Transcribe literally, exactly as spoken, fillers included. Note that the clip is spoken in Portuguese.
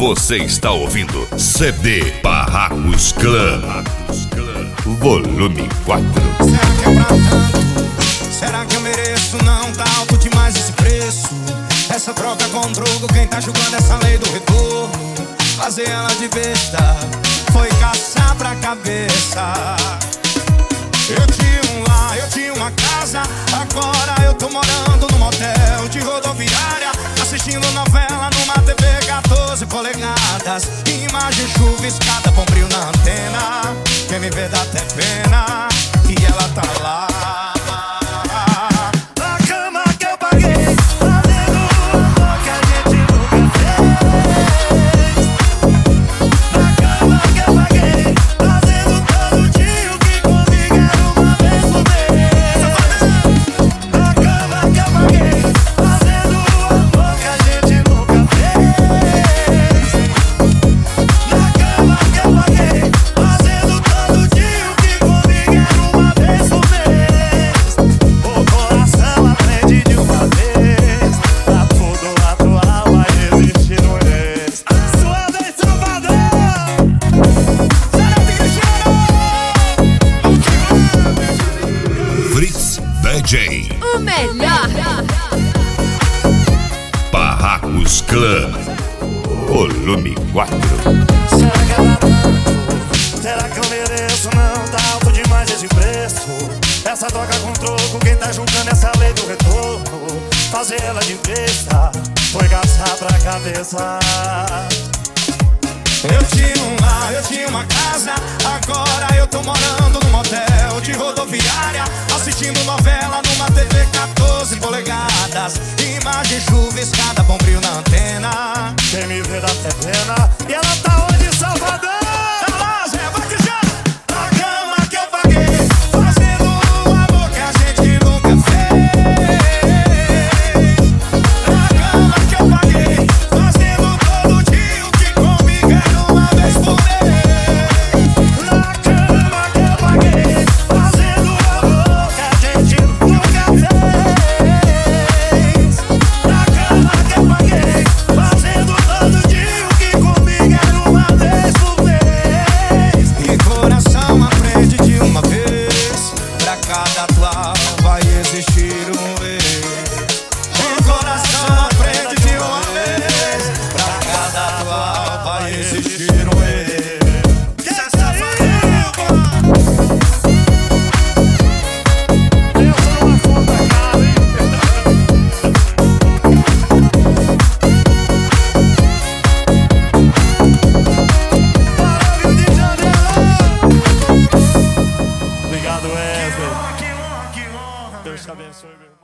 Você está ouvindo C D Barracos Clã, volume quatro. Será que é pra tanto? Será que eu mereço? Não tá alto demais esse preço. Essa troca com troco, quem tá julgando essa lei do retorno? Fazer ela de besta foi caçar pra cabeça. Eu tinha um lar, eu tinha uma casa, agora eu tô morando num motel de rodoviária, assistindo novela numa T V quatorze polegadas. Imagem chuviscada, bom brilho na antena. Quem me vê dá até pena, e ela tá lá. Na cama que eu paguei, fazendo o amor que a gente nunca fez. Na cama que eu paguei, fazendo todo dia o que comigo era uma vez por mês. Na cama que eu paguei, fazendo o amor que a gente nunca fez. Na cama que eu paguei, fazendo todo dia o que comigo era uma vez por mês. O coração aprende de uma vez, pra tudo atual vai existir um ex. A sua vez, Salvador! Fritz D J, O melhor. Barracos Clã, volume quatro. Será que é pra tanto? Será que eu mereço? Não tá alto demais esse preço. Essa troca com troco, quem tá julgando essa lei do retorno? Fazer ela de besta foi caçar pra cabeça. Eu tinha um lar, eu tinha uma casa, agora eu tô morando num motel de rodoviária, assistindo novela numa T V quatorze polegadas. Imagem chuviscada, bom brilho na antena. Quem me vê dá até pena, e ela tá onde, Salvador? Tá lá, Zé, vai que já. Na cama que eu paguei, fazendo o amor que a gente nunca fez. Na cama que eu paguei, fazendo todo dia o que comigo era uma vez por mês. Na cama que eu paguei, fazendo o amor que a gente nunca fez. Na cama que eu paguei, fazendo todo dia o que comigo era uma vez por mês. E coração aprende de uma vez, pra cada atual vai existir um ex. O coração aprende de uma vez, pra cada atual vai existir um ex. Que safadinho, pô! Eu sou uma puta cara, hein? Para, Rio de Janeiro! Obrigado, Wesley. Deus te abençoe, meu irmão.